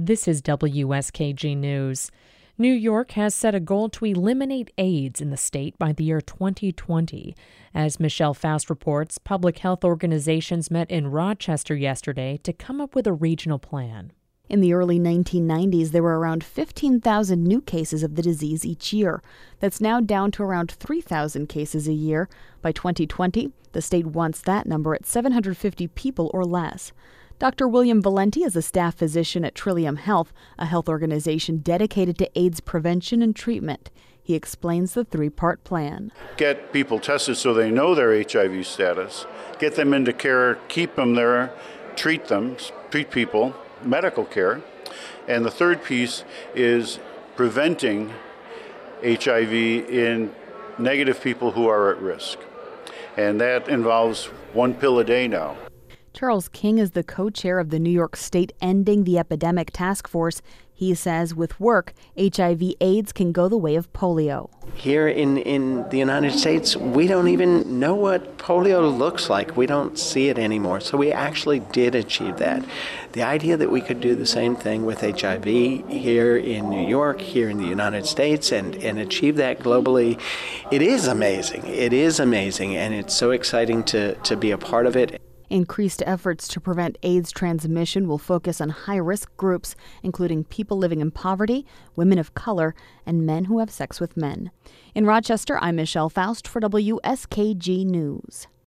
This is WSKG News. New York has set a goal to eliminate AIDS in the state by the year 2020. As Michelle Faust reports, public health organizations met in Rochester yesterday to come up with a regional plan. In the early 1990s, there were around 15,000 new cases of the disease each year. That's now down to around 3,000 cases a year. By 2020, the state wants that number at 750 people or less. Dr. William Valenti is a staff physician at Trillium Health, a health organization dedicated to AIDS prevention and treatment. He explains the three-part plan. Get people tested so they know their HIV status, get them into care, keep them there, treat people, medical care. And the third piece is preventing HIV in negative people who are at risk. And that involves one pill a day now. Charles King is the co-chair of the New York State Ending the Epidemic Task Force. He says with work, HIV/AIDS can go the way of polio. Here in the United States, we don't even know what polio looks like. We don't see it anymore. So we actually did achieve that. The idea that we could do the same thing with HIV here in New York, here in the United States, and achieve that globally, it is amazing. It is amazing, and it's so exciting to be a part of it. Increased efforts to prevent AIDS transmission will focus on high-risk groups, including people living in poverty, women of color, and men who have sex with men. In Rochester, I'm Michelle Faust for WSKG News.